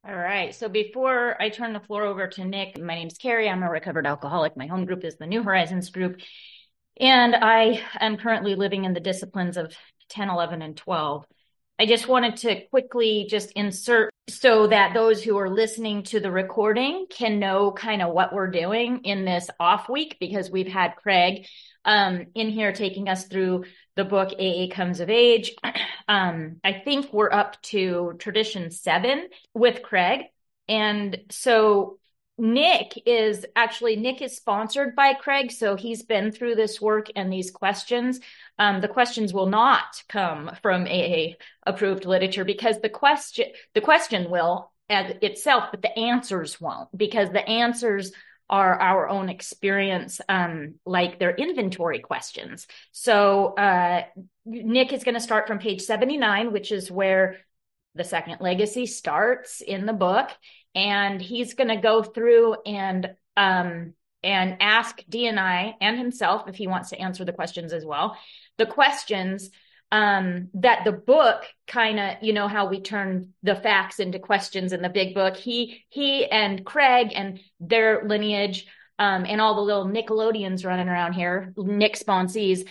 All right. So before I turn the floor over to Nick, my name's Carrie. I'm a recovered alcoholic. My home group is the New Horizons group. And I am currently living in the disciplines of 10, 11, and 12. I just wanted to quickly just insert so that those who are listening to the recording can know kind of what we're doing in this off week, because we've had Craig in here taking us through the book AA Comes of Age. I think we're up to tradition 7 with Craig. And so Nick is sponsored by Craig. So he's been through this work and these questions. The questions will not come from AA approved literature, because the question will itself, but the answers won't, because the answers are our own experience, like they're inventory questions. So Nick is going to start from page 79, which is where the second legacy starts in the book. And he's going to go through and ask DNI and himself, if he wants to answer the questions as well, the questions that the book kind of, you know, how we turn the facts into questions in the big book. He and Craig and their lineage, and all the little Nickelodeons running around here, Nick sponsees,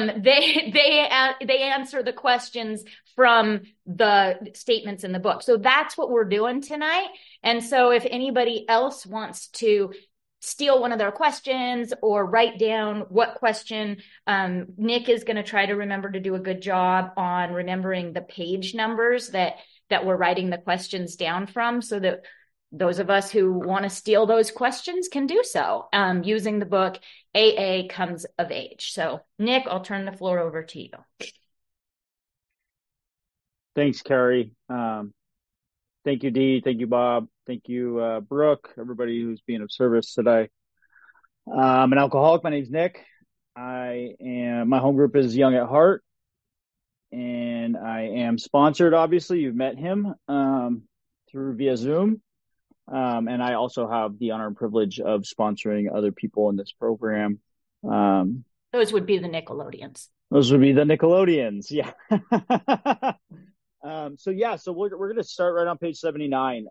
they answer the questions from the statements in the book. So that's what we're doing tonight. And so if anybody else wants to steal one of their questions or write down what question, Nick is going to try to remember to do a good job on remembering the page numbers that we're writing the questions down from, so that those of us who want to steal those questions can do so using the book AA Comes of Age. So Nick, I'll turn the floor over to you. Thanks, Carrie. Thank you, Dee. Thank you, Bob. Thank you, Brooke, everybody who's being of service today. I'm an alcoholic. My name's Nick. My home group is Young at Heart, and I am sponsored. Obviously, you've met him through via Zoom. And I also have the honor and privilege of sponsoring other people in this program. Those would be the Nickelodeons. Yeah. So we're going to start right on page 79.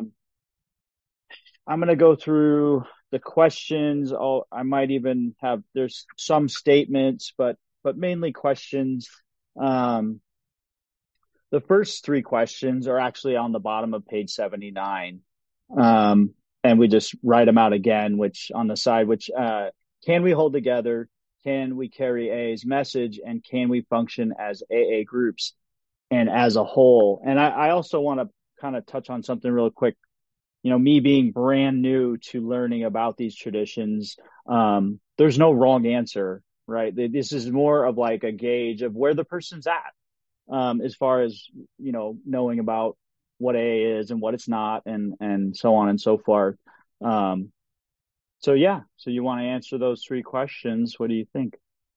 I'm going to go through the questions. I might even there's some statements, but mainly questions. The first 3 questions are actually on the bottom of page 79. And we just write them out again, which on the side, can we hold together? Can we carry AA's message? And can we function as AA groups and as a whole? And I also want to kind of touch on something real quick. You know, me being brand new to learning about these traditions, there's no wrong answer, right? This is more of like a gauge of where the person's at, as far as, you know, knowing about what AA is and what it's not, and so on and so forth. So you want to answer those 3 questions. What do you think?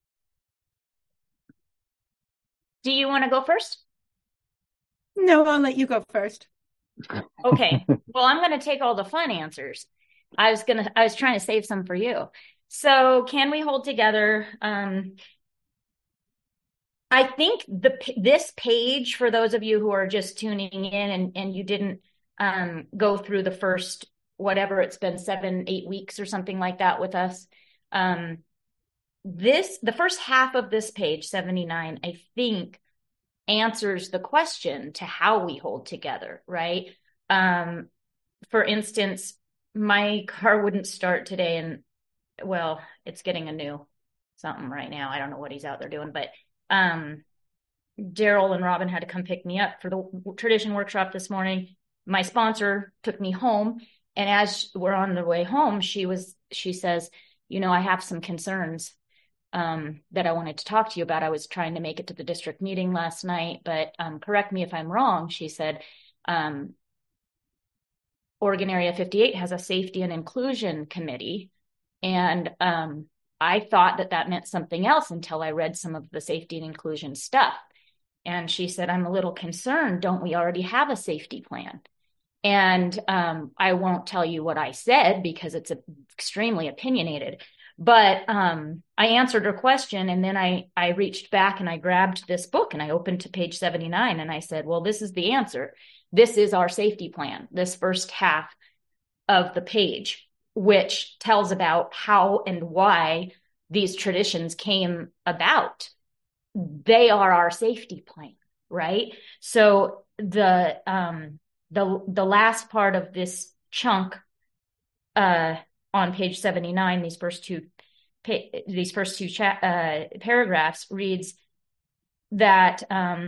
Do you want to go first? No, I'll let you go first. Okay. Well, I'm going to take all the fun answers. I was trying to save some for you. So can we hold together? I think this page, for those of you who are just tuning in and you didn't go through the first, whatever it's been, 7-8 weeks or something like that with us, the first half of this page 79, I think, answers the question to how we hold together, right? For instance, my car wouldn't start today, and well, it's getting a new something right now. I don't know what he's out there doing, but Daryl and Robin had to come pick me up for the tradition workshop this morning. My sponsor took me home, and as we're on the way home, she says, you know, I have some concerns that I wanted to talk to you about. I was trying to make it to the district meeting last night, but correct me if I'm wrong. She said, Oregon Area 58 has a safety and inclusion committee, and I thought that meant something else until I read some of the safety and inclusion stuff. And she said, I'm a little concerned. Don't we already have a safety plan? And I won't tell you what I said because it's extremely opinionated. But I answered her question, and then I reached back and I grabbed this book and I opened to page 79 and I said, well, this is the answer. this is our safety plan, this first half of the page, which tells about how and why these traditions came about. They are our safety plan, right? So the last part of this chunk on page 79, these first two paragraphs reads that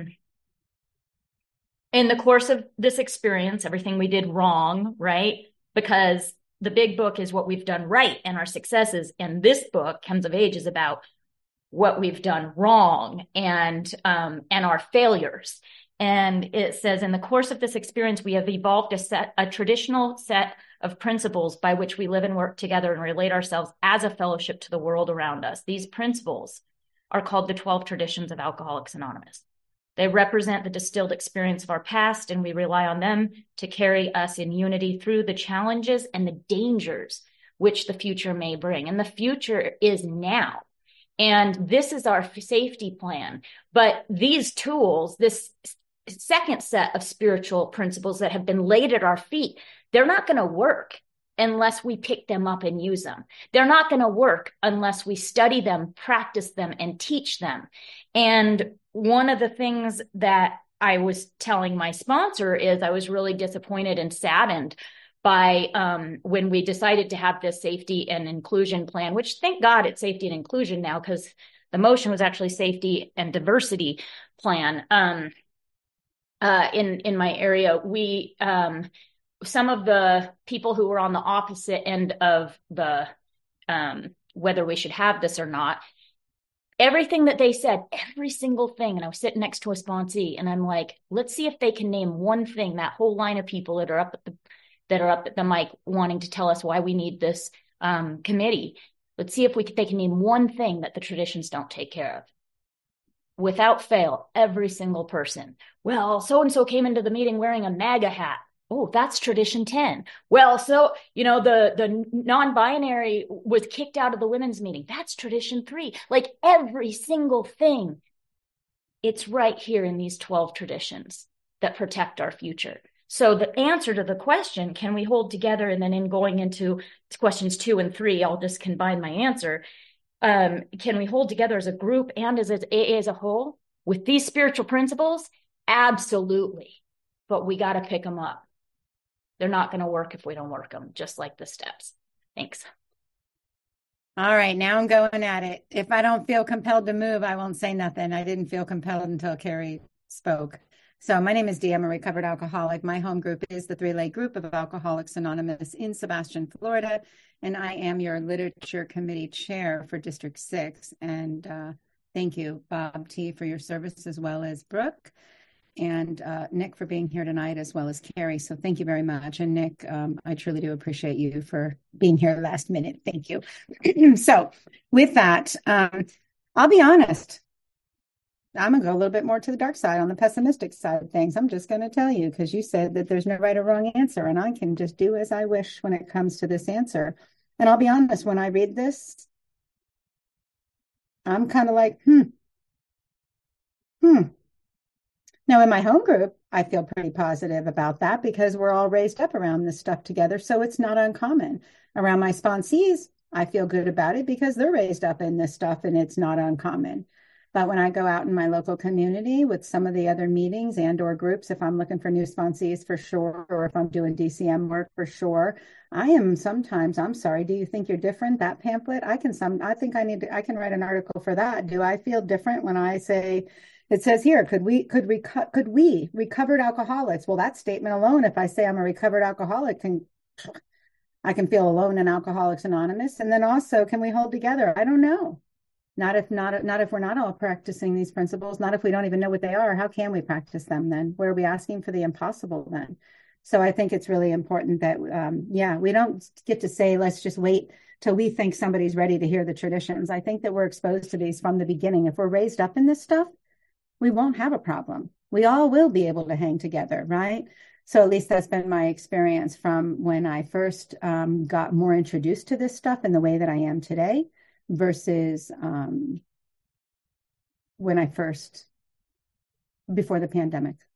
in the course of this experience, everything we did wrong, right? Because the big book is what we've done right and our successes. And this book, Chems of Age, is about what we've done wrong and our failures. And it says, in the course of this experience, we have evolved a traditional set of principles by which we live and work together and relate ourselves as a fellowship to the world around us. These principles are called the 12 Traditions of Alcoholics Anonymous. They represent the distilled experience of our past, and we rely on them to carry us in unity through the challenges and the dangers which the future may bring. And the future is now. And this is our safety plan. But these tools, this second set of spiritual principles that have been laid at our feet, they're not going to work unless we pick them up and use them. They're not going to work unless we study them, practice them, and teach them. And one of the things that I was telling my sponsor is I was really disappointed and saddened by when we decided to have this safety and inclusion plan, which thank God it's safety and inclusion now, because the motion was actually safety and diversity plan. In my area, we some of the people who were on the opposite end of the whether we should have this or not, everything that they said, every single thing, and I was sitting next to a sponsee, and I'm like, let's see if they can name one thing, that whole line of people that are up at the mic wanting to tell us why we need this committee. Let's see if they can name one thing that the traditions don't take care of. Without fail, every single person. Well, so-and-so came into the meeting wearing a MAGA hat. Oh, that's tradition 10. Well, so, the non-binary was kicked out of the women's meeting. That's tradition 3. Like every single thing, it's right here in these 12 traditions that protect our future. So the answer to the question, can we hold together? And then in going into questions 2 and 3, I'll just combine my answer. Can we hold together as a group and as AA as a whole with these spiritual principles? Absolutely. But we got to pick them up. They're not going to work if we don't work them, just like the steps. Thanks. All right, now I'm going at it. If I don't feel compelled to move, I won't say nothing. I didn't feel compelled until Carrie spoke. So my name is Dee. I'm a recovered alcoholic. My home group is the Three-Leg Group of Alcoholics Anonymous in Sebastian, Florida. And I am your Literature Committee Chair for District 6. And thank you, Bob T., for your service, as well as Brooke. And Nick for being here tonight, as well as Carrie. So thank you very much. And Nick, I truly do appreciate you for being here last minute. Thank you. So with that, I'll be honest. I'm going to go a little bit more to the dark side, on the pessimistic side of things. I'm just going to tell you, because you said that there's no right or wrong answer, and I can just do as I wish when it comes to this answer. And I'll be honest, when I read this, I'm kind of like, Now, in my home group, I feel pretty positive about that because we're all raised up around this stuff together. So it's not uncommon. Around my sponsees, I feel good about it because they're raised up in this stuff and it's not uncommon. But when I go out in my local community with some of the other meetings and or groups, if I'm looking for new sponsees for sure, or if I'm doing DCM work for sure, I am sometimes, I'm sorry, do you think you're different? That pamphlet, I can write an article for that. Do I feel different when I say, it says here, could we recovered alcoholics? Well, that statement alone, if I say I'm a recovered alcoholic, I can feel alone in Alcoholics Anonymous. And then also, can we hold together? I don't know. Not if we're not all practicing these principles, not if we don't even know what they are. How can we practice them then? Where are we asking for the impossible then? So I think it's really important that, we don't get to say, let's just wait till we think somebody's ready to hear the traditions. I think that we're exposed to these from the beginning. If we're raised up in this stuff, we won't have a problem. We all will be able to hang together, right? So at least that's been my experience from when I first got more introduced to this stuff in the way that I am today versus when I first, before the pandemic.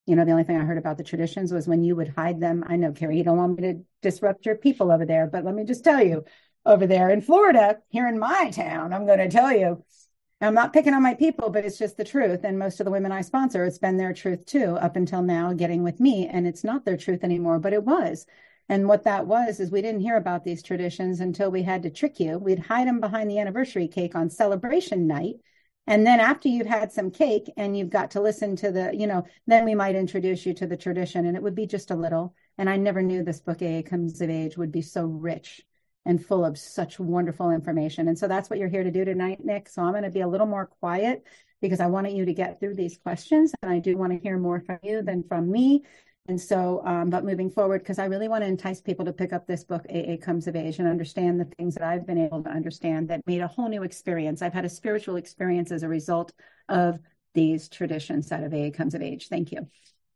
The only thing I heard about the traditions was when you would hide them. I know, Carrie, you don't want me to disrupt your people over there, but let me just tell you, over there in Florida, here in my town, I'm going to tell you, I'm not picking on my people, but it's just the truth. And most of the women I sponsor, it's been their truth too, up until now, getting with me. And it's not their truth anymore, but it was. And what that was is we didn't hear about these traditions until we had to trick you. We'd hide them behind the anniversary cake on celebration night. And then after you've had some cake and you've got to listen to then we might introduce you to the tradition, and it would be just a little. And I never knew this book, AA Comes of Age, would be so rich and full of such wonderful information. And so that's what you're here to do tonight, Nick. So I'm going to be a little more quiet because I wanted you to get through these questions. And I do want to hear more from you than from me. And so, but moving forward, because I really want to entice people to pick up this book, AA Comes of Age, and understand the things that I've been able to understand that made a whole new experience. I've had a spiritual experience as a result of these traditions out of AA Comes of Age. Thank you.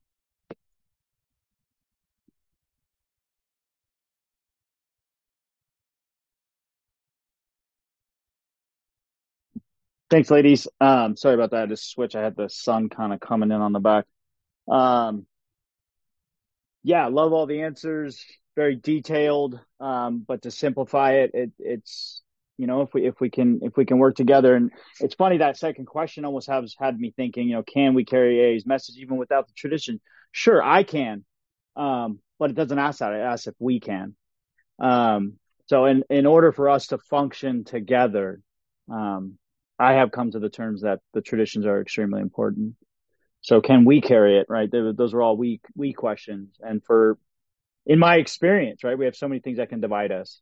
Thanks, ladies. Sorry about that. I just switched. I had the sun kind of coming in on the back. Yeah, love all the answers. Very detailed. But to simplify it, it's if we can work together. And it's funny, that second question almost has had me thinking, can we carry AA's message even without the tradition? Sure, I can. But it doesn't ask that. It asks if we can. So in order for us to function together, I have come to the terms that the traditions are extremely important. So can we carry it, right? Those are all we questions. And in my experience, right, we have so many things that can divide us.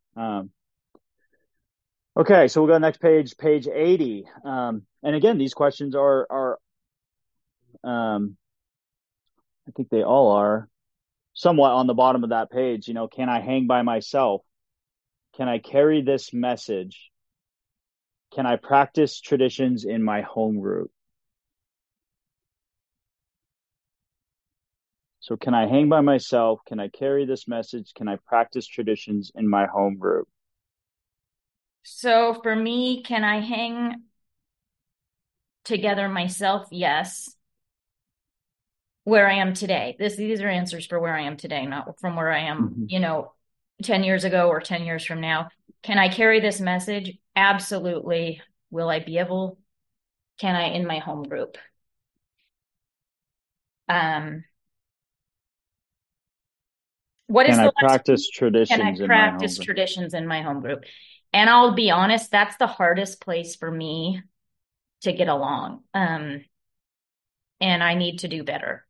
Okay, so we'll go to the next page 80. And again, these questions are I think they all are somewhat on the bottom of that page. Can I hang by myself? Can I carry this message? Can I practice traditions in my home group? So can I hang by myself? Can I carry this message? Can I practice traditions in my home group? So for me, can I hang together myself? Yes. Where I am today. These are answers for where I am today, not from where I am, 10 years ago or 10 years from now. Can I carry this message? Absolutely. Will I be able? Can I in my home group? Can I practice traditions in my home group? And I'll be honest, that's the hardest place for me to get along. And I need to do better.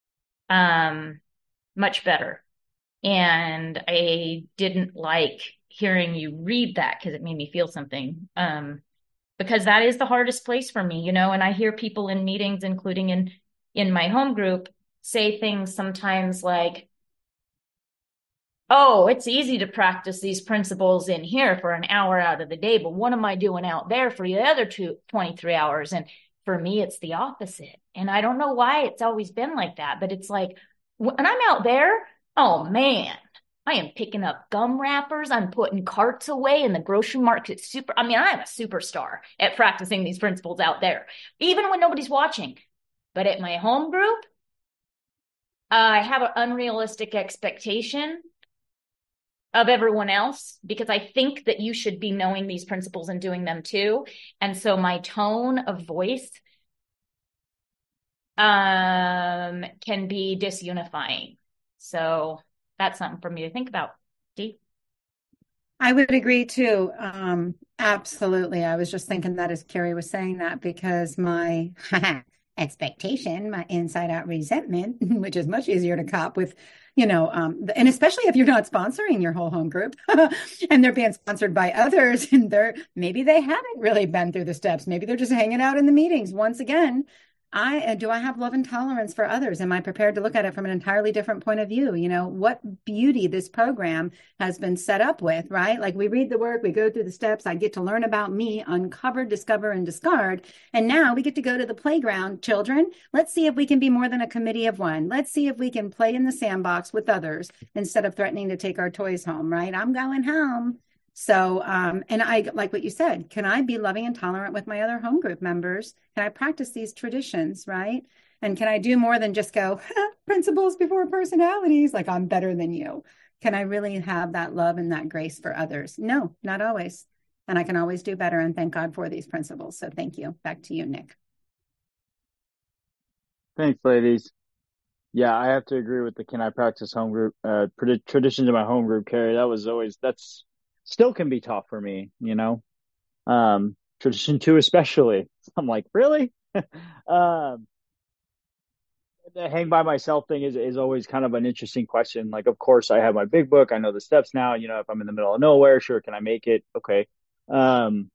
Much better. And I didn't like hearing you read that because it made me feel something. Because that is the hardest place for me, and I hear people in meetings, including in my home group, say things sometimes like, oh, it's easy to practice these principles in here for an hour out of the day, but what am I doing out there for the other 23 hours? And for me, it's the opposite. And I don't know why it's always been like that, but it's like, when I'm out there, oh man, I am picking up gum wrappers. I'm putting carts away in the grocery market. I'm a superstar at practicing these principles out there, even when nobody's watching. But at my home group, I have an unrealistic expectation of everyone else because I think that you should be knowing these principles and doing them too. And so my tone of voice can be disunifying. So that's something for me to think about. Dee? I would agree too. Absolutely. I was just thinking that as Carrie was saying that because my expectation, my inside out resentment, which is much easier to cop with, and especially if you're not sponsoring your whole home group and they're being sponsored by others and maybe they haven't really been through the steps. Maybe they're just hanging out in the meetings. Once again, do I have love and tolerance for others? Am I prepared to look at it from an entirely different point of view? What beauty this program has been set up with, right? Like we read the work, we go through the steps. I get to learn about me, uncover, discover, and discard. And now we get to go to the playground. Children, let's see if we can be more than a committee of one. Let's see if we can play in the sandbox with others instead of threatening to take our toys home, right? I'm going home. So, and I like what you said, can I be loving and tolerant with my other home group members? Can I practice these traditions, right? And can I do more than just go, principles before personalities, like I'm better than you? Can I really have that love and that grace for others? No, not always. And I can always do better. And thank God for these principles. So thank you. Back to you, Nick. Thanks, ladies. Yeah, I have to agree with the can I practice home group traditions in my home group, Carrie. That's still can be tough for me, you know. Tradition two especially. I'm like, really? um the hang by myself thing is always kind of an interesting question. Like, of course, I have my big book. I know the steps now. You know, if I'm in the middle of nowhere, sure, can I make it? Okay. Um,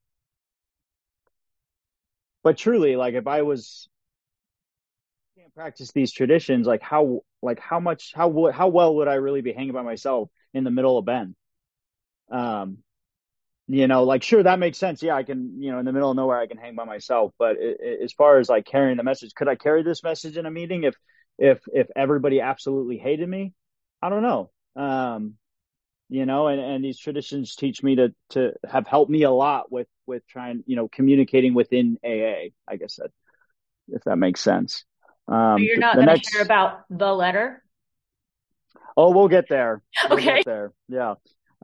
but truly, like, if I was can't practice these traditions, how well would I really be hanging by myself in the middle of Bend? Um, you know, like, sure, that makes sense. Yeah, I can, you know, in the middle of nowhere, I can hang by myself. But as far as like carrying the message, could I carry this message in a meeting if everybody absolutely hated me? I don't know. You know, and these traditions teach me to have helped me a lot with trying, you know, communicating within AA, I guess that if that makes sense. So you're not going to share about the letter? Oh, we'll get there. We'll Okay. get there. Yeah.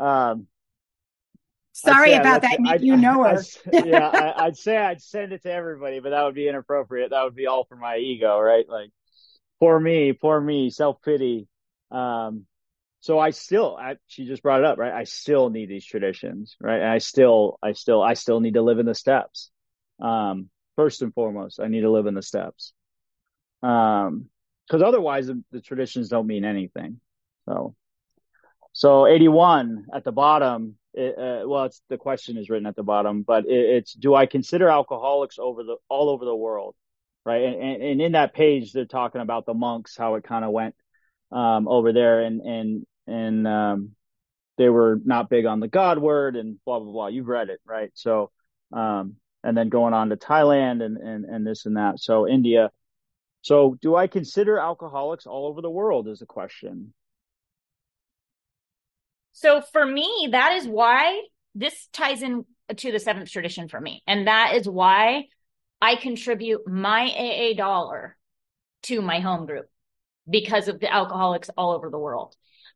Sorry about that. You know her. I'd say I'd send it to everybody, but that would be inappropriate. That would be all for my ego, right? Like, poor me, self-pity. So she just brought it up, right? I still need these traditions, right? And I still need to live in the steps. First and foremost, I need to live in the steps. Because otherwise the traditions don't mean anything. So 81 at the bottom, the question is written at the bottom, but it's, do I consider alcoholics all over the world? Right. And in that page, they're talking about the monks, how it kind of went, over there and they were not big on the God word and blah, blah, blah. You've read it, right? So, and then going on to Thailand and this and that. So India. So do I consider alcoholics all over the world is the question. So for me, that is why this ties in to the seventh tradition for me. And that is why I contribute my AA dollar to my home group because of the alcoholics all over the world.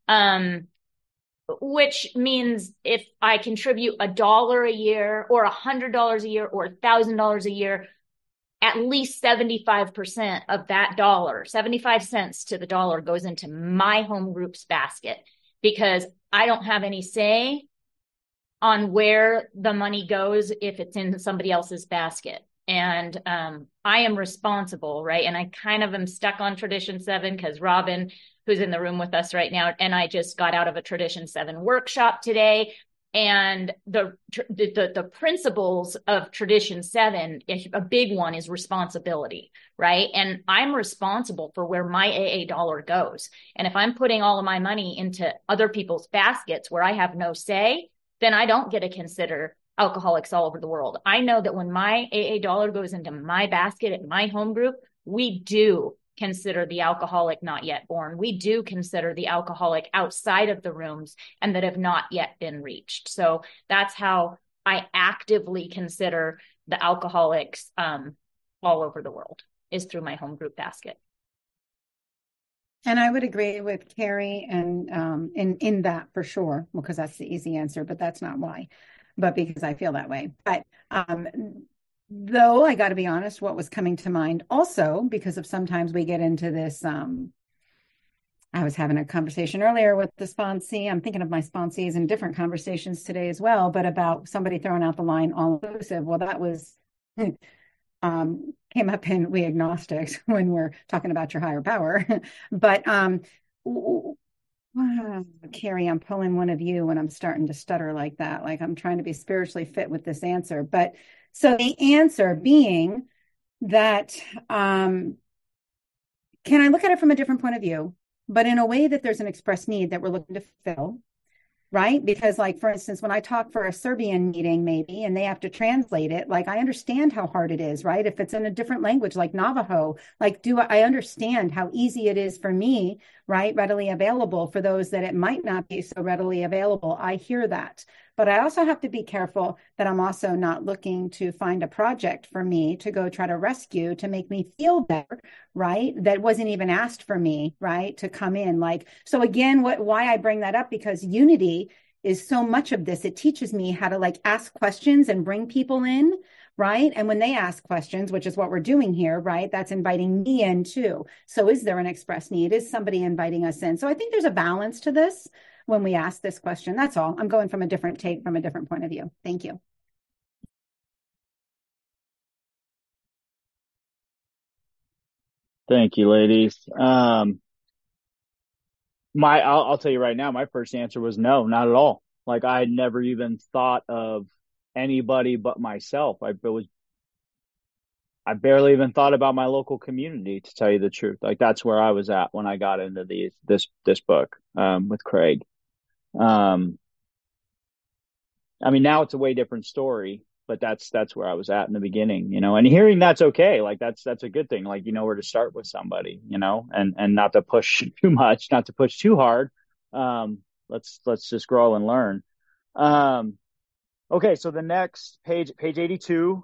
Which means if I contribute $1 a year or $100 a year or $1,000 a year, at least 75% of that dollar, 75 cents to the dollar goes into my home group's basket because I don't have any say on where the money goes if it's in somebody else's basket. And I am responsible, right? And I kind of am stuck on Tradition 7 because Robin, who's in the room with us right now, and I just got out of a Tradition 7 workshop today. And the principles of Tradition 7, a big one is responsibility, right? And I'm responsible for where my AA dollar goes. And if I'm putting all of my money into other people's baskets where I have no say, then I don't get to consider alcoholics all over the world. I know that when my AA dollar goes into my basket at my home group, we do consider the alcoholic not yet born. We do consider the alcoholic outside of the rooms and that have not yet been reached. So that's how I actively consider the alcoholics all over the world, is through my home group basket. And I would agree with Carrie and in that for sure, because that's the easy answer, but that's not why, but because I feel that way. But though I got to be honest, what was coming to mind also, because of sometimes we get into this, I was having a conversation earlier with the sponsee. I'm thinking of my sponsees in different conversations today as well, but about somebody throwing out the line all inclusive. Well, that was came up in We Agnostics when we're talking about your higher power. But Carrie, I'm pulling one of you when I'm starting to stutter like that. Like I'm trying to be spiritually fit with this answer. But so the answer being that, can I look at it from a different point of view, but in a way that there's an express need that we're looking to fill, right? Because like, for instance, when I talk for a Serbian meeting, maybe, and they have to translate it, like I understand how hard it is, right? If it's in a different language, like Navajo, like I understand how easy it is for me right? Readily available for those that it might not be so readily available. I hear that. But I also have to be careful that I'm also not looking to find a project for me to go try to rescue to make me feel better, right? That wasn't even asked for me, right? To come in. Like, so again, why I bring that up, because unity is so much of this. It teaches me how to like ask questions and bring people in, right? And when they ask questions, which is what we're doing here, right? That's inviting me in too. So is there an express need? Is somebody inviting us in? So I think there's a balance to this when we ask this question. That's all. I'm going from a different take, from a different point of view. Thank you. Thank you, ladies. I'll tell you right now, my first answer was no, not at all. Like I had never even thought of anybody but myself. I barely even thought about my local community, to tell you the truth. Like that's where I was at when I got into this book with Craig. I mean, now it's a way different story, but that's where I was at in the beginning, and hearing that's okay. Like that's a good thing. Like, where to start with somebody, and not to push too much, not to push too hard. Let's just grow and learn. Okay. So the next page 82,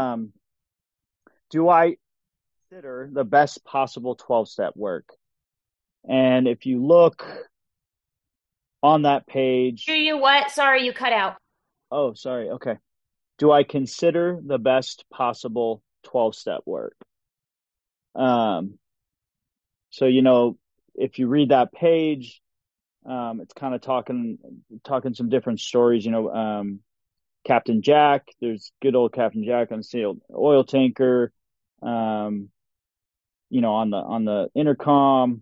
do I consider the best possible 12-step work? And if you look on that page. Do you what? Sorry, you cut out. Oh, sorry. Okay. Do I consider the best possible 12-step work? So, if you read that page, it's kind of talking some different stories, Captain Jack, there's good old Captain Jack on the oil tanker, on the intercom,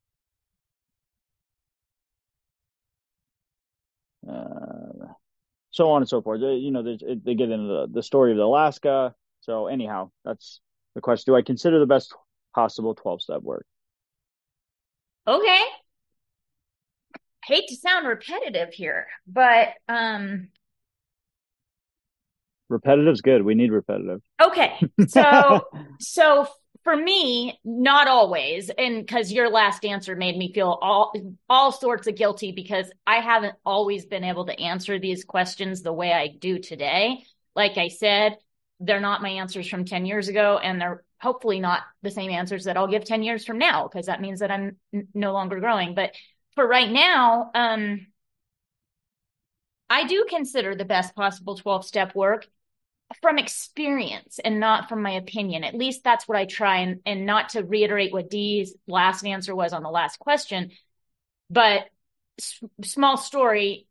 so on and so forth. They get into the story of Alaska. So anyhow, that's the question. Do I consider the best possible 12-step work? Okay. Hate to sound repetitive here, but repetitive's good. We need repetitive. Okay. So for me, not always, and because your last answer made me feel all sorts of guilty, because I haven't always been able to answer these questions the way I do today. Like I said, they're not my answers from 10 years ago, and they're hopefully not the same answers that I'll give 10 years from now, because that means that I'm no longer growing. But for right now, I do consider the best possible 12-step work from experience and not from my opinion. At least that's what I try, and not to reiterate what Dee's last answer was on the last question, but small story.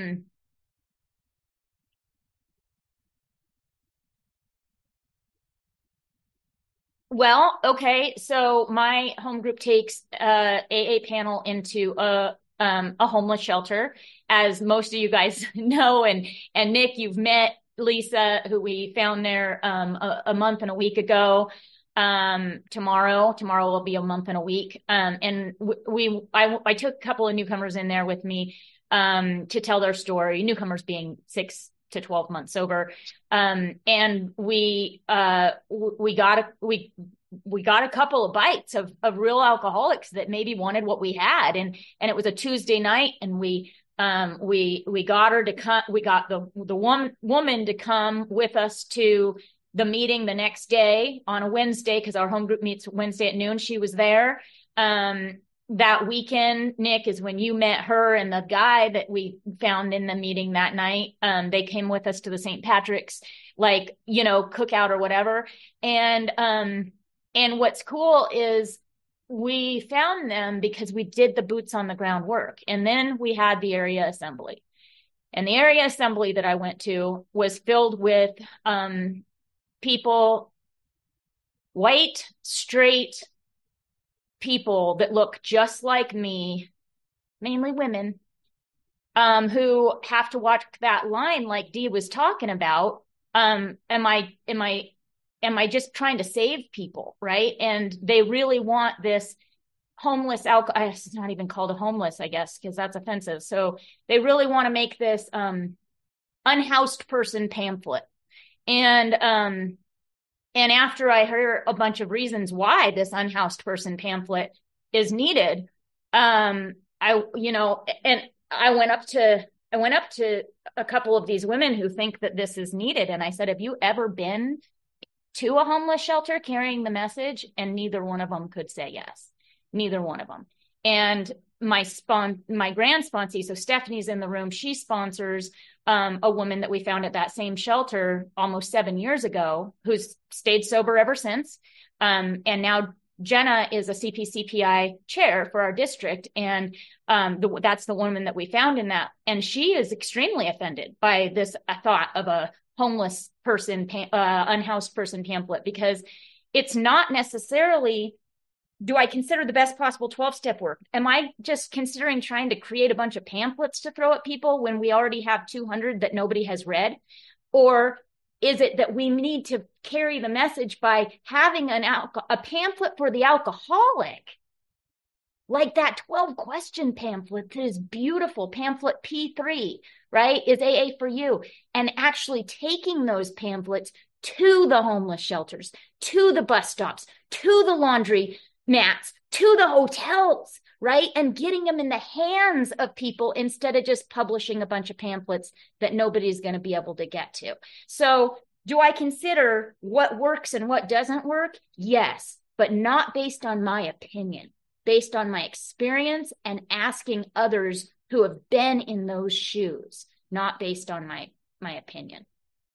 Well, okay. So my home group takes AA panel into a homeless shelter, as most of you guys know, and Nick, you've met Lisa, who we found there a month and a week ago. Tomorrow will be a month and a week. And I took a couple of newcomers in there with me to tell their story. Newcomers being 6 to 12 months sober. And we got a couple of bites of real alcoholics that maybe wanted what we had. And it was a Tuesday night, and we got her to come. We got the woman to come with us to the meeting the next day on a Wednesday, because our home group meets Wednesday at noon. She was there. That weekend, Nick, is when you met her and the guy that we found in the meeting that night. They came with us to the St. Patrick's, cookout or whatever. And what's cool is we found them because we did the boots on the ground work. And then we had the area assembly. And the area assembly that I went to was filled with people, white, straight people that look just like me, mainly women, who have to watch that line like Dee was talking about. Am I just trying to save people, right? And they really want this homeless alcohol. It's not even called a homeless, I guess, because that's offensive. So they really want to make this unhoused person pamphlet. And after I heard a bunch of reasons why this unhoused person pamphlet is needed, And I went up to a couple of these women who think that this is needed. And I said, have you ever been to a homeless shelter carrying the message? And neither one of them could say yes. Neither one of them. And my grand sponsee, so Stephanie's in the room, she sponsors a woman that we found at that same shelter almost 7 years ago, who's stayed sober ever since. And now Jenna is a CPCPI chair for our district. And that's the woman that we found in that. And she is extremely offended by this thought of a homeless person, unhoused person pamphlet, because it's not necessarily, do I consider the best possible 12-step work? Am I just considering trying to create a bunch of pamphlets to throw at people when we already have 200 that nobody has read? Or is it that we need to carry the message by having a pamphlet for the alcoholic, like that 12-question pamphlet that is beautiful, pamphlet P3, right, is AA for you, and actually taking those pamphlets to the homeless shelters, to the bus stops, to the laundry mats, to the hotels, right, and getting them in the hands of people instead of just publishing a bunch of pamphlets that nobody's going to be able to get to. So do I consider what works and what doesn't work? Yes, but not based on my opinion, based on my experience and asking others who have been in those shoes, not based on my opinion.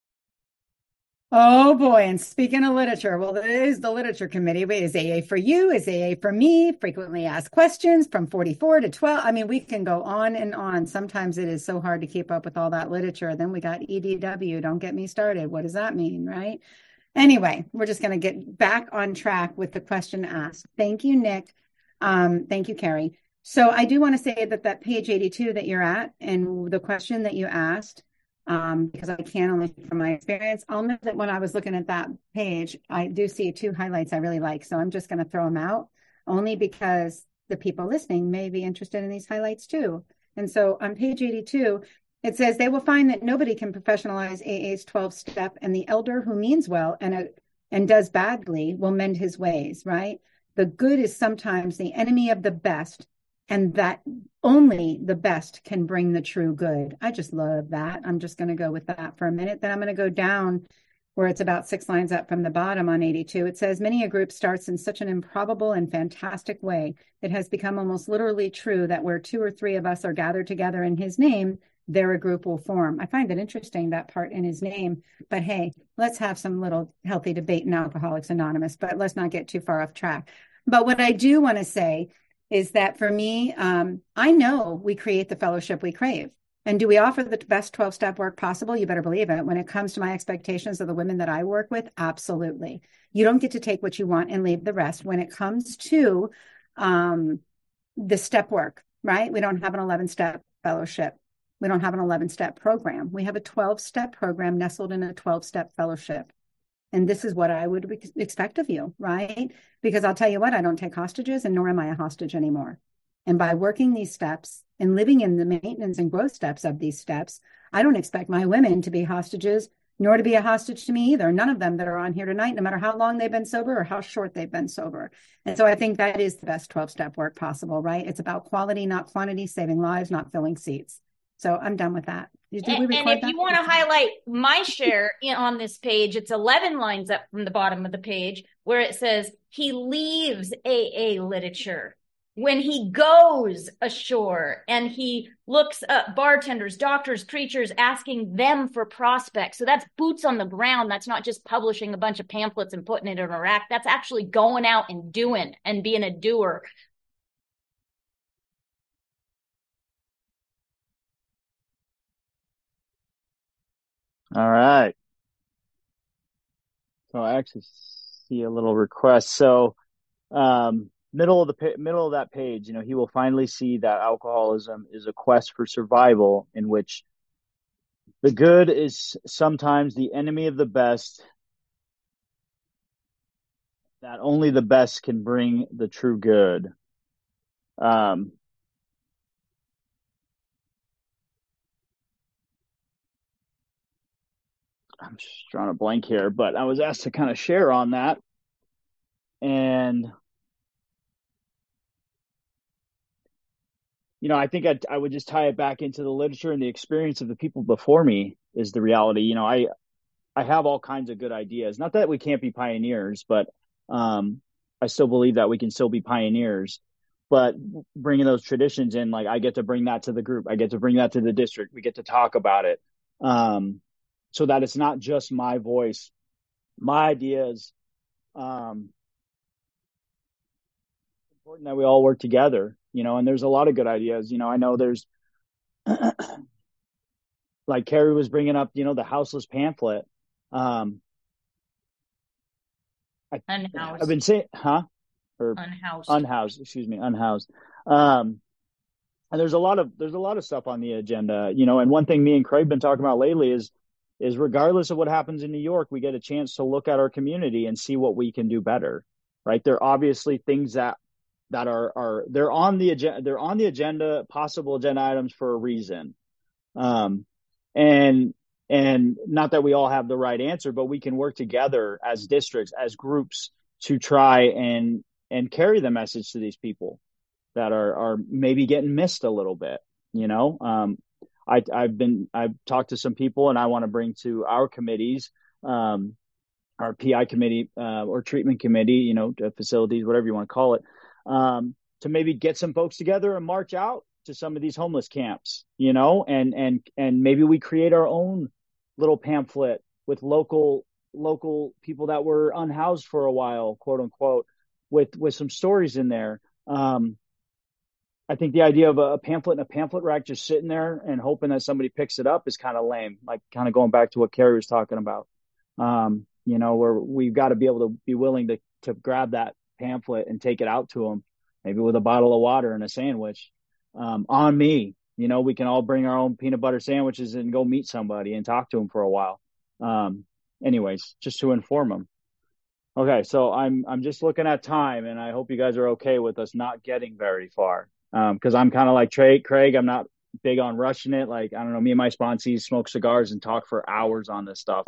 Oh boy. And speaking of literature, well, there is the literature committee. Is AA for you? Is AA for me? Frequently asked questions from 44 to 12. I mean, we can go on and on. Sometimes it is so hard to keep up with all that literature. Then we got EDW. Don't get me started. What does that mean, right? Anyway, we're just going to get back on track with the question asked. Thank you, Nick. Thank you, Carrie. So I do want to say that page 82 that you're at and the question that you asked, because I can only from my experience, I'll note that when I was looking at that page, I do see 2 highlights I really like. So I'm just going to throw them out only because the people listening may be interested in these highlights too. And so on page 82, it says they will find that nobody can professionalize AA's 12-step, and the elder who means well and does badly will mend his ways, right? The good is sometimes the enemy of the best, and that only the best can bring the true good. I just love that. I'm just going to go with that for a minute. Then I'm going to go down where it's about 6 lines up from the bottom on 82. It says, many a group starts in such an improbable and fantastic way. It has become almost literally true that where 2 or 3 of us are gathered together in his name, there a group will form. I find it interesting, that part in his name. But hey, let's have some little healthy debate in Alcoholics Anonymous, but let's not get too far off track. But what I do want to say is that for me, I know we create the fellowship we crave. And do we offer the best 12-step work possible? You better believe it. When it comes to my expectations of the women that I work with, absolutely. You don't get to take what you want and leave the rest. When it comes to the step work, right? We don't have an 11-step fellowship. We don't have an 11-step program. We have a 12-step program nestled in a 12-step fellowship. And this is what I would expect of you, right? Because I'll tell you what, I don't take hostages, and nor am I a hostage anymore. And by working these steps and living in the maintenance and growth steps of these steps, I don't expect my women to be hostages, nor to be a hostage to me either. None of them that are on here tonight, no matter how long they've been sober or how short they've been sober. And so I think that is the best 12-step work possible, right? It's about quality, not quantity, saving lives, not filling seats. So I'm done with that. And if you want to highlight my share on this page, it's 11 lines up from the bottom of the page where it says he leaves AA literature when he goes ashore and he looks up bartenders, doctors, preachers, asking them for prospects. So that's boots on the ground. That's not just publishing a bunch of pamphlets and putting it in a rack. That's actually going out and doing and being a doer. All right. So I actually see a little request. So, middle of that page, he will finally see that alcoholism is a quest for survival in which the good is sometimes the enemy of the best, that only the best can bring the true good. I'm just drawing a blank here, but I was asked to kind of share on that. And I think I would just tie it back into the literature and the experience of the people before me is the reality. I have all kinds of good ideas. Not that we can't be pioneers, but I still believe that we can still be pioneers. But bringing those traditions in, like I get to bring that to the group. I get to bring that to the district. We get to talk about it, so that it's not just my voice, my ideas. It's important that we all work together, and there's a lot of good ideas. I know there's like Carrie was bringing up, the houseless pamphlet. Um, I've Unhoused. been saying, huh? Or Unhoused. unhoused, excuse me, unhoused. Um, and there's a lot of stuff on the agenda, and one thing me and Craig been talking about lately is regardless of what happens in New York, we get a chance to look at our community and see what we can do better. Right? There are obviously things that are they're on the agenda, possible agenda items for a reason. Um, and not that we all have the right answer, but we can work together as districts, as groups to try and carry the message to these people that are maybe getting missed a little bit. I've talked to some people, and I want to bring to our committees, our PI committee, or treatment committee, facilities, whatever you want to call it, to maybe get some folks together and march out to some of these homeless camps, and maybe we create our own little pamphlet with local people that were unhoused for a while, quote unquote, with some stories in there. I think the idea of a pamphlet and a pamphlet rack just sitting there and hoping that somebody picks it up is kind of lame. Like kind of going back to what Carrie was talking about. Where we've got to be able to be willing to grab that pamphlet and take it out to them, maybe with a bottle of water and a sandwich. On me, we can all bring our own peanut butter sandwiches and go meet somebody and talk to them for a while. Anyways, just to inform them. Okay, so I'm just looking at time, and I hope you guys are okay with us not getting very far. Because I'm kind of like Craig. I'm not big on rushing it. Like, I don't know, me and my sponsees smoke cigars and talk for hours on this stuff.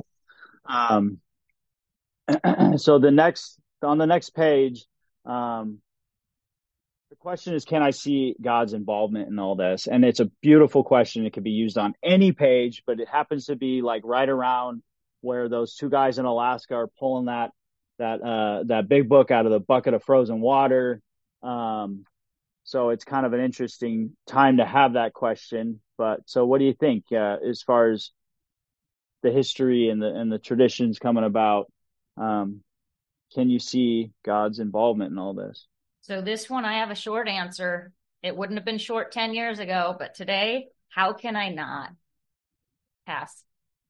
So on the next page, the question is, can I see God's involvement in all this? And it's a beautiful question. It could be used on any page, but it happens to be like right around where those two guys in Alaska are pulling that big book out of the bucket of frozen water. So it's kind of an interesting time to have that question. But so what do you think, as far as the history and the traditions coming about? Can you see God's involvement in all this? So this one, I have a short answer. It wouldn't have been short 10 years ago, but today, how can I not? Pass.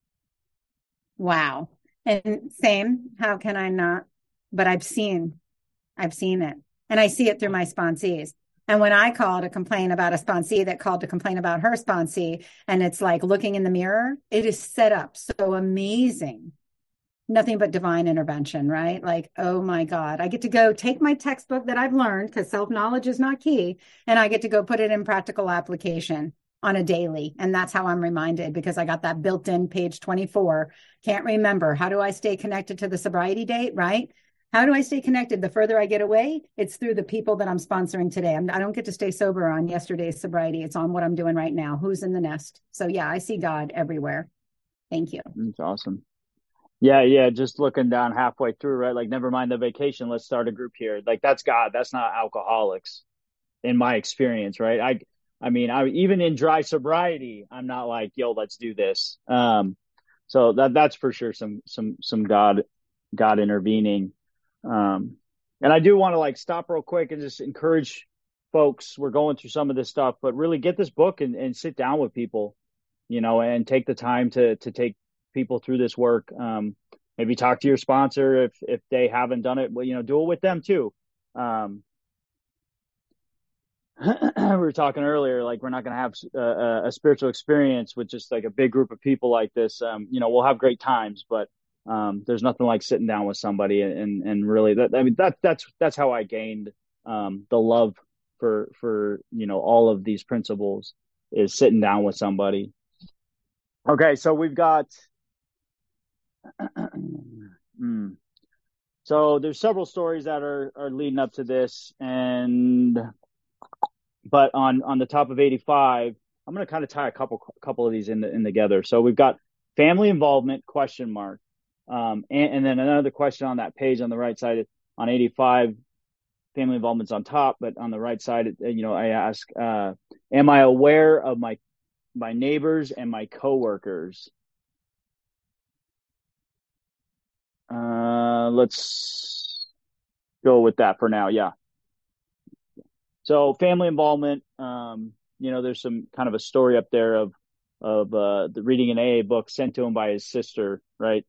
Wow. And same, how can I not? But I've seen it. And I see it through my sponsees. And when I call to complain about a sponsee that called to complain about her sponsee, and it's like looking in the mirror, it is set up so amazing. Nothing but divine intervention, right? Like, oh my God, I get to go take my textbook that I've learned, because self-knowledge is not key, and I get to go put it in practical application on a daily. And that's how I'm reminded, because I got that built in page 24. Can't remember. How do I stay connected to the sobriety date, right? How do I stay connected? The further I get away, it's through the people that I'm sponsoring today. I don't get to stay sober on yesterday's sobriety. It's on what I'm doing right now. Who's in the nest? So yeah, I see God everywhere. Thank you. That's awesome. Yeah. Just looking down halfway through, right? Like, never mind the vacation. Let's start a group here. Like, that's God. That's not alcoholics, in my experience, right? I mean, even in dry sobriety, I'm not like, yo, let's do this. So that's for sure some God intervening. And I do want to like stop real quick and just encourage folks. We're going through some of this stuff, but really get this book and sit down with people, and take the time to take people through this work. Maybe talk to your sponsor if they haven't done it. Well, do it with them too. We were talking earlier, like, we're not going to have a spiritual experience with just like a big group of people like this. We'll have great times, but there's nothing like sitting down with somebody and really that's how I gained the love for all of these principles, is sitting down with somebody. Okay, so we've got so there's several stories that are leading up to this, and but on the top of 85, I'm going to kind of tie a couple of these in together. So we've got family involvement question mark, and then another question on that page on the right side on 85. Family involvement's on top, but on the right side, I ask, am I aware of my neighbors and my coworkers? Let's go with that for now. Yeah. So family involvement, there's some kind of a story up there of the reading an AA book sent to him by his sister, right?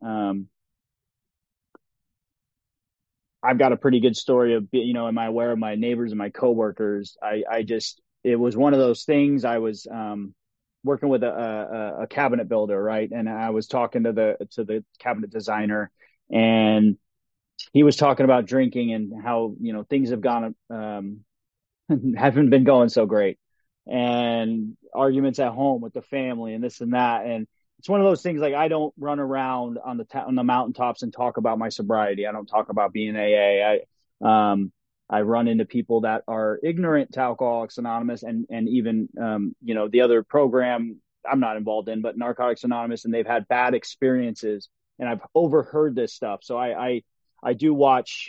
I've got a pretty good story of, am I aware of my neighbors and my coworkers? It was one of those things. I was working with a cabinet builder, right? And I was talking to the cabinet designer, and he was talking about drinking and how, things have gone, haven't been going so great, and arguments at home with the family and this and that. And it's one of those things, like, I don't run around on the mountaintops and talk about my sobriety. I don't talk about being AA. I run into people that are ignorant to Alcoholics Anonymous and even the other program I'm not involved in, but Narcotics Anonymous, and they've had bad experiences, and I've overheard this stuff. So I do watch.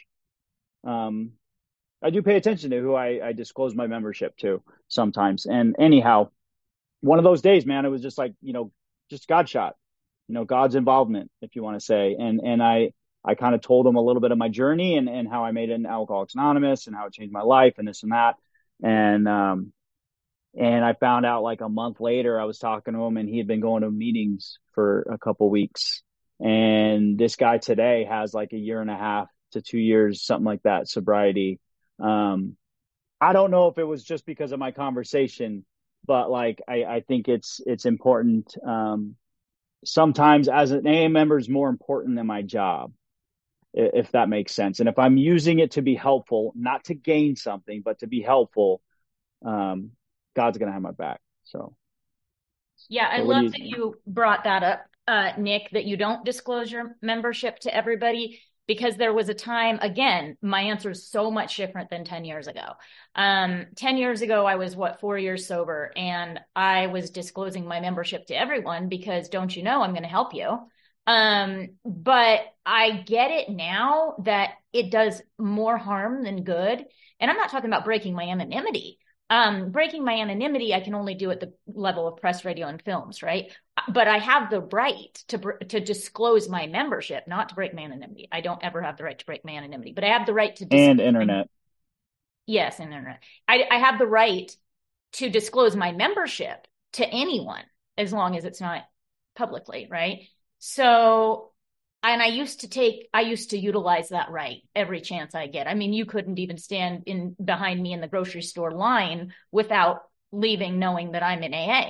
I do pay attention to who I disclose my membership to sometimes. And anyhow, one of those days, man, it was just like, just God shot, God's involvement, if you want to say. And I kind of told him a little bit of my journey and how I made it in Alcoholics Anonymous and how it changed my life and this and that. And I found out like a month later, I was talking to him, and he had been going to meetings for a couple weeks. And this guy today has like 1.5 to 2 years, something like that, sobriety. I don't know if it was just because of my conversation, but like, I think it's important. Sometimes as an AA member is more important than my job, if that makes sense. And if I'm using it to be helpful, not to gain something, but to be helpful, God's going to have my back. So. Yeah. I love that you brought that up, Nick, that you don't disclose your membership to everybody, because there was a time, again, my answer is so much different than 10 years ago. 10 years ago, I was 4 years sober, and I was disclosing my membership to everyone because, don't you know, I'm going to help you. But I get it now that it does more harm than good. And I'm not talking about breaking my anonymity. Breaking my anonymity, I can only do at the level of press, radio, and films, right? But I have the right to disclose my membership, not to break my anonymity. I don't ever have the right to break my anonymity, but I have the right to disclose. And internet. Yes, and internet. I have the right to disclose my membership to anyone as long as it's not publicly, right? So, and I used to utilize that right every chance I get. I mean, you couldn't even stand behind me in the grocery store line without leaving knowing that I'm in AA.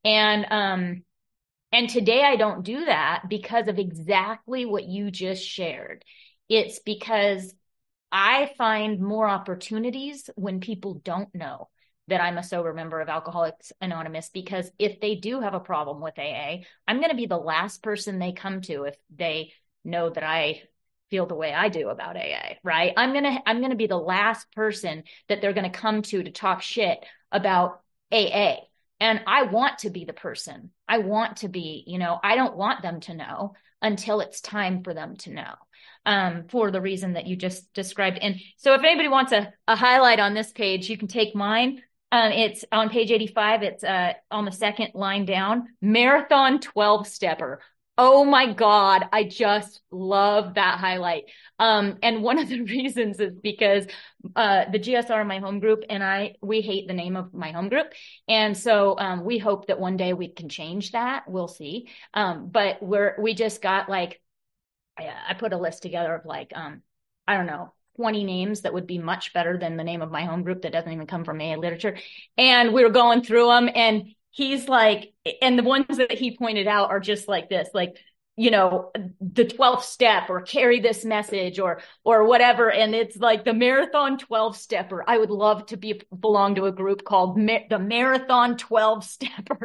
And today I don't do that because of exactly what you just shared. It's because I find more opportunities when people don't know that I'm a sober member of Alcoholics Anonymous, because if they do have a problem with AA, I'm going to be the last person they come to if they know that I feel the way I do about AA, right? I'm going to be the last person that they're going to come to talk shit about AA. And I want to be the person. I want to be, I don't want them to know until it's time for them to know, for the reason that you just described. And so if anybody wants a highlight on this page, you can take mine. It's on page 85. It's on the second line down, Marathon 12-stepper. Oh my God, I just love that highlight. And one of the reasons is because the GSR, my home group, and we hate the name of my home group. And so we hope that one day we can change that. We'll see. But we just got I put a list together of I don't know, 20 names that would be much better than the name of my home group that doesn't even come from AA literature. And we were going through them, and he's like, and the ones that he pointed out are just like this, the 12th step, or carry this message, or whatever. And it's like the Marathon 12-stepper. I would love to belong to a group called the Marathon 12-stepper.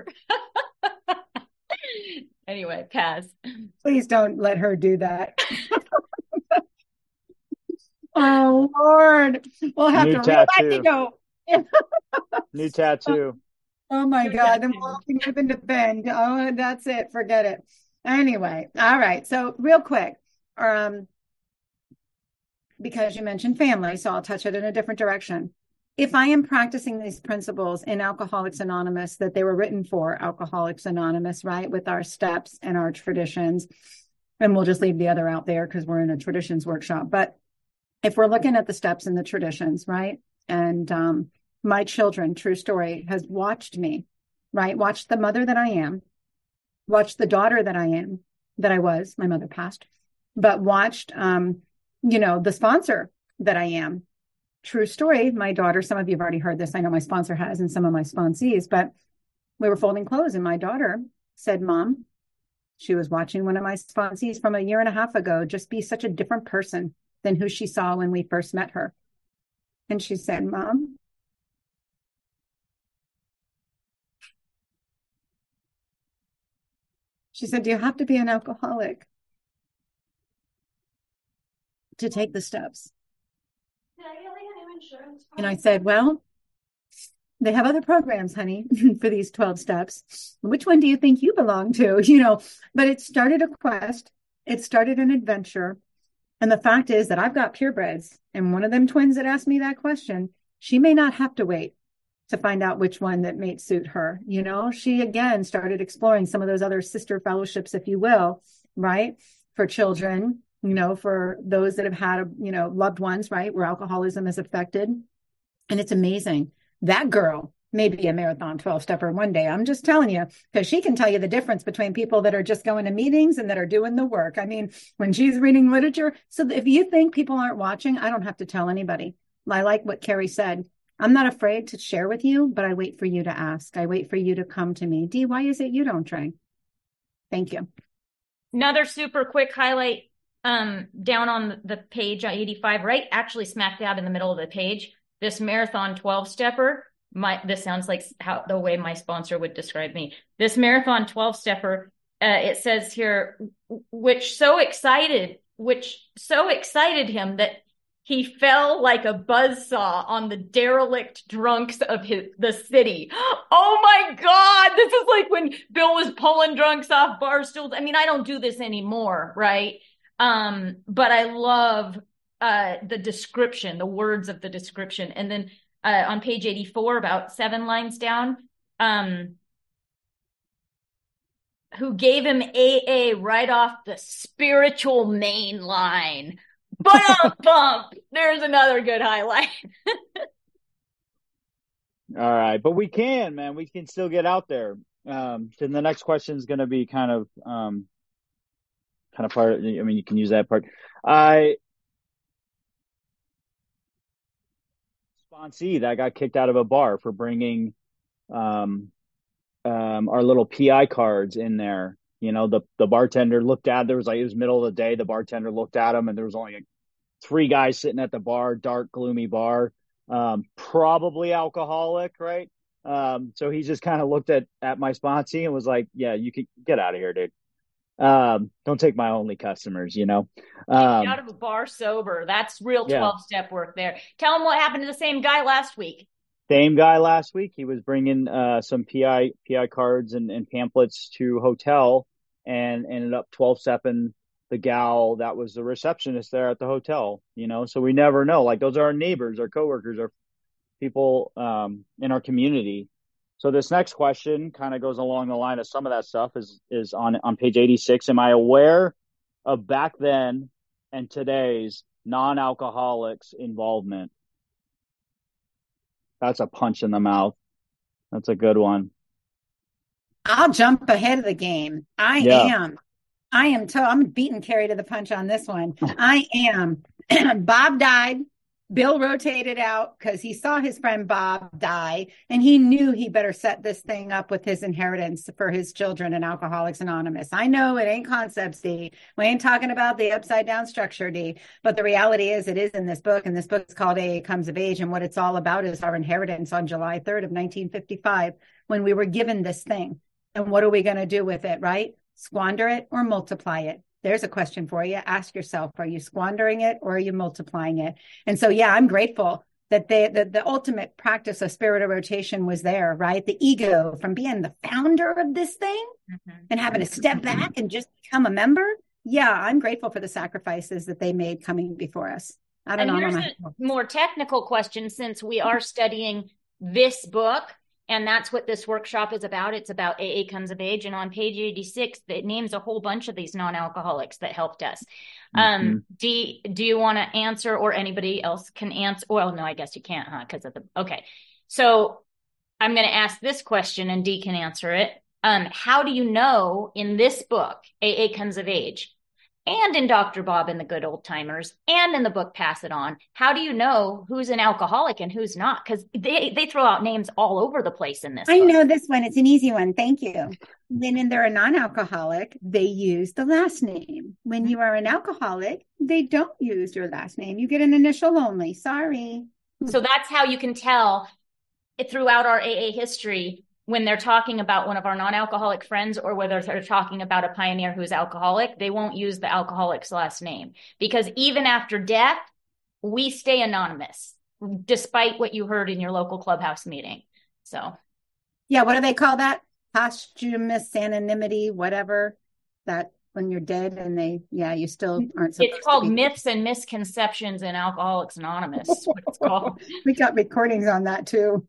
Anyway, pass. Please don't let her do that. Oh, Lord. We'll have to reel that to go. New tattoo. Oh my New God. The tattoo. more we nip and defend. Oh, that's it. Forget it. Anyway. All right. So real quick, um, because you mentioned family, so I'll touch it in a different direction. If I am practicing these principles in Alcoholics Anonymous that they were written for Alcoholics Anonymous, right, with our steps and our traditions, and we'll just leave the other out there because we're in a traditions workshop. But if we're looking at the steps and the traditions, right, and my children, true story, has watched me, right, watched the mother that I am, watched the daughter that I am, that I was, my mother passed, but watched, the sponsor that I am. True story. My daughter, some of you have already heard this. I know my sponsor has and some of my sponsees, but we were folding clothes and my daughter said, Mom, she was watching one of my sponsees from a year and a half ago, just be such a different person than who she saw when we first met her. And she said, Mom, she said, do you have to be an alcoholic to take the steps? And I said, well, they have other programs, honey, for these 12 steps. Which one do you think you belong to? But it started a quest. It started an adventure. And the fact is that I've got purebreds, and one of them twins that asked me that question, she may not have to wait to find out which one that may suit her. She again started exploring some of those other sister fellowships, if you will, right? For children, for those that have had, loved ones, right, where alcoholism is affected. And it's amazing. That girl may be a marathon 12-stepper one day. I'm just telling you, because she can tell you the difference between people that are just going to meetings and that are doing the work. I mean, when she's reading literature. So if you think people aren't watching, I don't have to tell anybody. I like what Carrie said. I'm not afraid to share with you, but I wait for you to ask. I wait for you to come to me. Dee, why is it you don't drink? Thank you. Another super quick highlight down on the page 85, right? Actually smack dab in the middle of the page. This marathon 12-stepper, this sounds like the way my sponsor would describe me. This marathon 12-stepper, it says here, which so excited him that he fell like a buzzsaw on the derelict drunks of the city. Oh my God, this is like when Bill was pulling drunks off bar stools. I mean, I don't do this anymore, right? But I love the description, the words of the description. And then on page 84, about 7 lines down, who gave him AA right off the spiritual main line. Bump. There's another good highlight. All right. But we can, man. We can still get out there. Then the next question is going to be kind of part. I mean, you can use that part. Sponsee that got kicked out of a bar for bringing our little PI cards in there. The bartender looked at, it was middle of the day. The bartender looked at him and there was only like 3 guys sitting at the bar, dark, gloomy bar, probably alcoholic, right? So he just kind of looked at my sponsee and was like, yeah, you could get out of here, dude. Don't take my only customers, out of a bar sober. That's real 12-step work there. Tell him what happened to the same guy last week. Same guy last week. He was bringing some PI cards and pamphlets to hotel and ended up 12-stepping the gal that was the receptionist there at the hotel, so we never know. Like, those are our neighbors, our coworkers, our people in our community. So this next question kind of goes along the line of some of that stuff is on page 86. Am I aware of back then and today's non-alcoholics involvement? That's a punch in the mouth. That's a good one. I'll jump ahead of the game. I'm beating Carrie to the punch on this one. I am. Bob died. Bill rotated out because he saw his friend Bob die, and he knew he better set this thing up with his inheritance for his children in Alcoholics Anonymous. I know it ain't concepts, D. We ain't talking about the upside down structure, D. But the reality is it is in this book, and this book is called AA Comes of Age, and what it's all about is our inheritance on July 3rd of 1955 when we were given this thing. And what are we going to do with it, right? Squander it or multiply it? There's a question for you. Ask yourself, are you squandering it or are you multiplying it? And so, yeah, I'm grateful that the ultimate practice of spiritual rotation was there, right? The ego from being the founder of this thing and having to step back and just become a member. Yeah, I'm grateful for the sacrifices that they made coming before us. I don't know. Here's a more technical question, since we are studying this book, and that's what this workshop is about. It's about AA Comes of Age. And on page 86, it names a whole bunch of these non-alcoholics that helped us. Do you want to answer, or anybody else can answer? Well, no, I guess you can't, huh? Okay. So I'm going to ask this question and Dee can answer it. How do you know in this book, AA Comes of Age, and in Dr. Bob and the Good Old Timers, and in the book Pass It On, how do you know who's an alcoholic and who's not? Because they throw out names all over the place in this book. I know this one. It's an easy one. Thank you. When they're a non-alcoholic, they use the last name. When you are an alcoholic, they don't use your last name. You get an initial only. Sorry. So that's how you can tell throughout our AA history, when they're talking about one of our non-alcoholic friends, or whether they're talking about a pioneer who's alcoholic, they won't use the alcoholic's last name, because even after death, we stay anonymous, despite what you heard in your local clubhouse meeting. So, yeah, what do they call that? Posthumous anonymity, whatever. That when you're dead and you still aren't supposed it's called Myths and Misconceptions in Alcoholics Anonymous. What it's called. We got recordings on that too.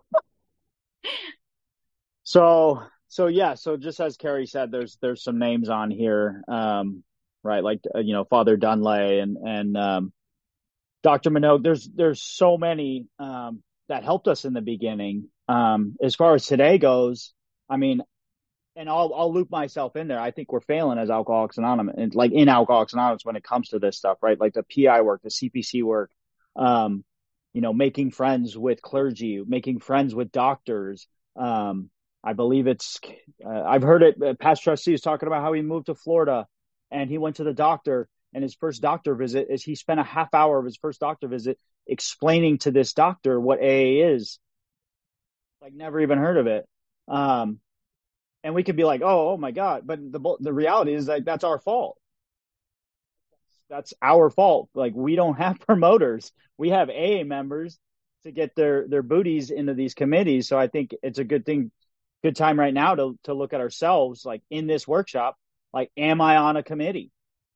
So just as Carrie said, there's some names on here, right? Like, Father Dunlay and Dr. Minogue. There's so many, that helped us in the beginning. As far as today goes, I mean, and I'll loop myself in there. I think we're failing as Alcoholics Anonymous, and like in Alcoholics Anonymous when it comes to this stuff, right? Like the PI work, the CPC work, making friends with clergy, making friends with doctors. I believe I've heard it. Past trustee is talking about how he moved to Florida and he went to the doctor, and his first doctor visit is he spent a half hour of his first doctor visit explaining to this doctor what AA is. Like, never even heard of it. And we could be like, oh my God. But the reality is, like, that's our fault. That's our fault. Like, we don't have promoters. We have AA members to get their booties into these committees. So I think it's a good time right now to look at ourselves, like in this workshop, like, am I on a committee?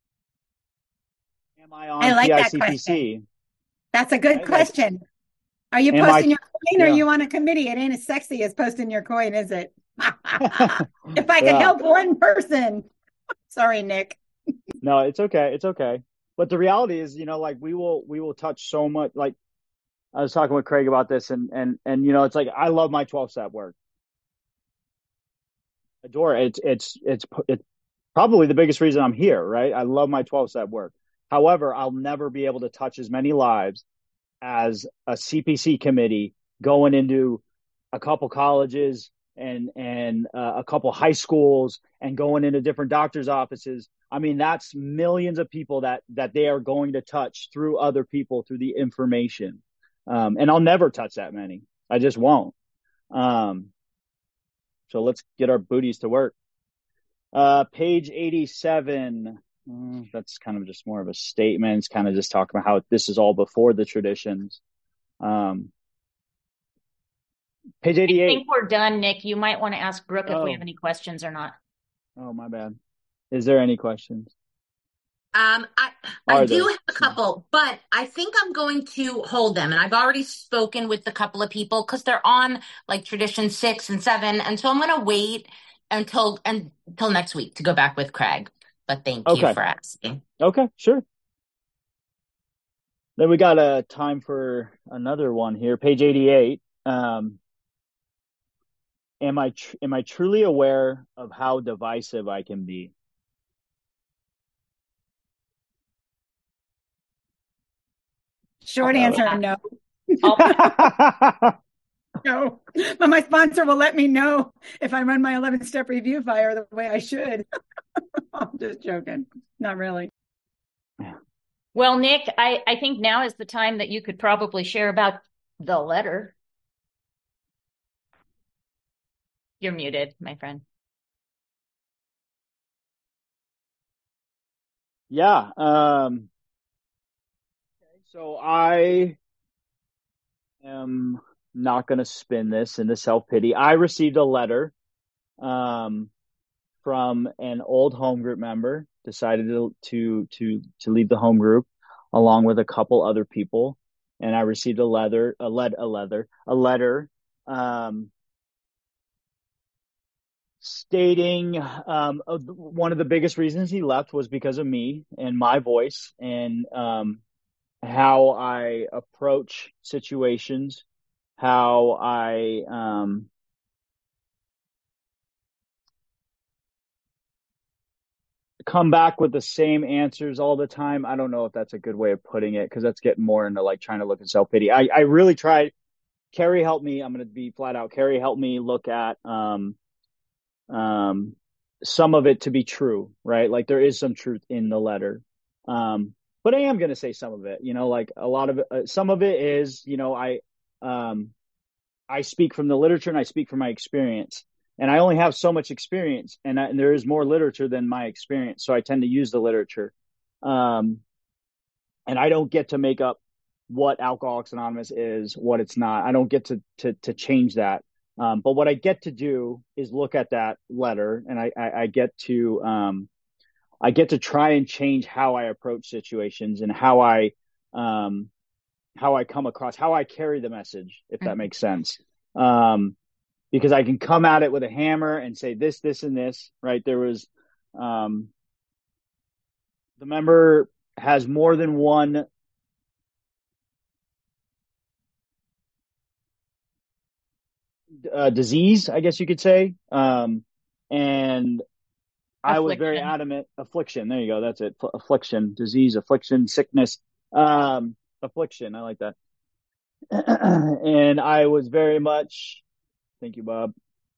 Am I on PICPC? That's a good question. Are you posting your coin, or are you on a committee? It ain't as sexy as posting your coin, is it? If I can help one person. Sorry, Nick. No, it's okay. It's okay. But the reality is, like, we will touch so much. Like, I was talking with Craig about this, and it's like, I love my 12-step work. Adore it. It's probably the biggest reason I'm here, right? I love my 12-step work. However, I'll never be able to touch as many lives as a CPC committee going into a couple colleges and a couple high schools and going into different doctors' offices. I mean, that's millions of people that they are going to touch through other people, through the information. And I'll never touch that many. I just won't. So let's get our booties to work. Page 87. That's kind of just more of a statement. It's kind of just talking about how this is all before the traditions. Page 88. I think we're done, Nick. You might want to ask Brooke if we have any questions or not. Oh, my bad. Is there any questions? I do have a couple, but I think I'm going to hold them. And I've already spoken with a couple of people because they're on like tradition 6 and 7. And so I'm going to wait until next week to go back with Craig. But thank you for asking. Okay, sure. Then we got time for another one here. Page 88. Am I truly aware of how divisive I can be? Short answer, no. No, but my sponsor will let me know if I run my 11-step review fire the way I should. I'm just joking. Not really. Well, Nick, I think now is the time that you could probably share about the letter. You're muted, my friend. Yeah. So I am not going to spin this into self-pity. I received a letter from an old home group member, decided to leave the home group along with a couple other people. And I received a letter stating one of the biggest reasons he left was because of me and my voice and how I approach situations, how I come back with the same answers all the time. I don't know if that's a good way of putting it, because that's getting more into like trying to look at self-pity. I really tried. Carrie helped me. I'm going to be flat out. Carrie helped me look at some of it to be true, right? Like there is some truth in the letter. But I am going to say some of it, like a lot of it, some of it is, I speak from the literature and I speak from my experience, and I only have so much experience, and there is more literature than my experience. So I tend to use the literature. And I don't get to make up what Alcoholics Anonymous is, what it's not. I don't get to change that. But what I get to do is look at that letter, and I get to try and change how I approach situations and how I come across, how I carry the message, if that makes sense. Because I can come at it with a hammer and say this, this, and this, right? There was, the member has more than one disease, I guess you could say. And I was very adamant. Affliction. There you go. That's it. Affliction, disease, affliction, sickness, affliction. I like that. And I was very much, thank you, Bob.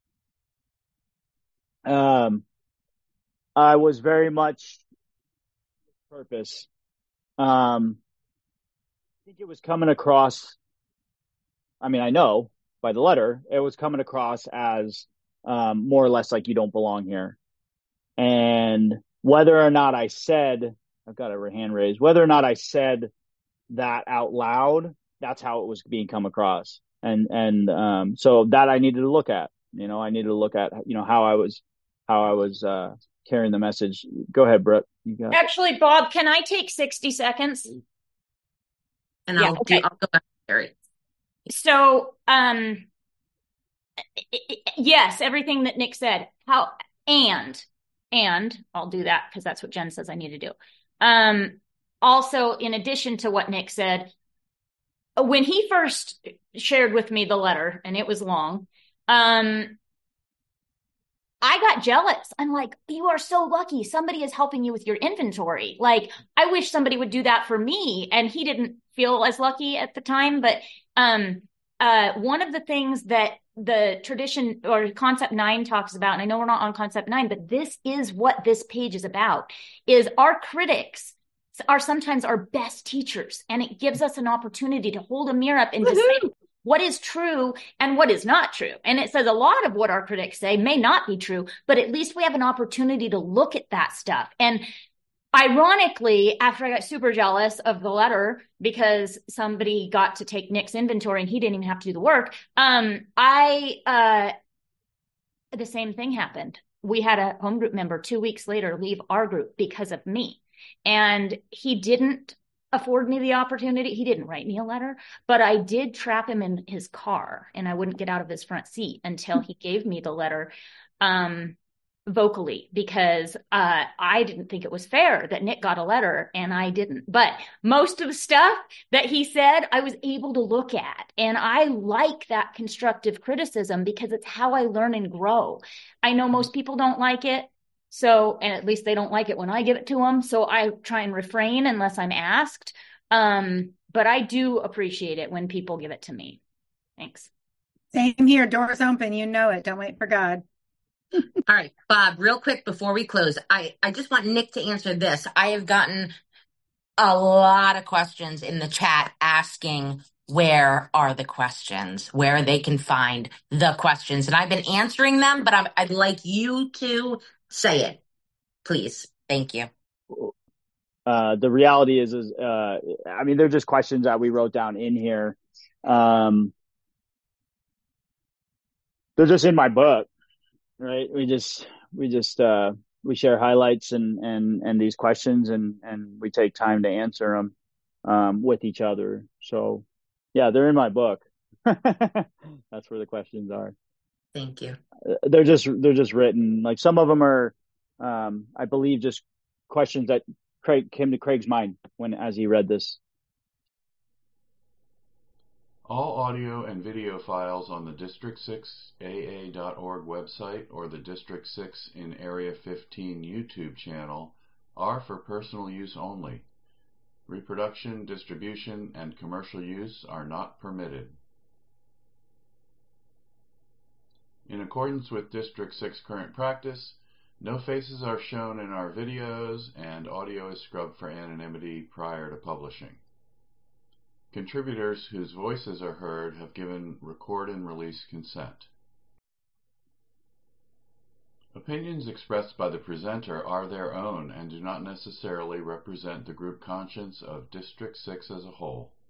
I was very much purpose. I think it was coming across. I mean, I know by the letter, it was coming across as more or less like you don't belong here. And whether or not I said, I've got a hand raised, whether or not I said that out loud, that's how it was being come across. And so that I needed to look at, I needed to look at, how I was carrying the message. Go ahead, Brooke. Actually, Bob, can I take 60 seconds? And I'll go back to Carrie. So, yes, everything that Nick said, and I'll do that because that's what Jen says I need to do. Also, in addition to what Nick said, when he first shared with me the letter, and it was long, I got jealous. I'm like, you are so lucky. Somebody is helping you with your inventory. Like, I wish somebody would do that for me. And he didn't feel as lucky at the time. But one of the things that the tradition or concept 9 talks about, and I know we're not on concept 9, but this is what this page is about, is our critics are sometimes our best teachers. And it gives us an opportunity to hold a mirror up and decide what is true and what is not true. And it says a lot of what our critics say may not be true, but at least we have an opportunity to look at that stuff. And ironically, after I got super jealous of the letter because somebody got to take Nick's inventory and he didn't even have to do the work, the same thing happened. We had a home group member 2 weeks later leave our group because of me. And he didn't afford me the opportunity. He didn't write me a letter, but I did trap him in his car and I wouldn't get out of his front seat until he gave me the letter vocally, because I didn't think it was fair that Nick got a letter and I didn't. But most of the stuff that he said, I was able to look at. And I like that constructive criticism because it's how I learn and grow. I know most people don't like it. So, and at least they don't like it when I give it to them. So I try and refrain unless I'm asked. But I do appreciate it when people give it to me. Thanks. Same here. Doors open. You know it. Don't wait for God. All right, Bob, real quick before we close, I just want Nick to answer this. I have gotten a lot of questions in the chat asking where are the questions, where they can find the questions. And I've been answering them, but I'd like you to say it, please. Thank you. The reality is, I mean, they're just questions that we wrote down in here. They're just in my book, right? We share highlights and these questions, and we take time to answer them with each other. So yeah, they're in my book. That's where the questions are. Thank you. They're just written. Like some of them are, I believe, just questions that came to Craig's mind as he read this. All audio and video files on the District6AA.org website or the District 6 in Area 15 YouTube channel are for personal use only. Reproduction, distribution, and commercial use are not permitted. In accordance with District 6 current practice, no faces are shown in our videos and audio is scrubbed for anonymity prior to publishing. Contributors whose voices are heard have given record and release consent. Opinions expressed by the presenter are their own and do not necessarily represent the group conscience of District 6 as a whole.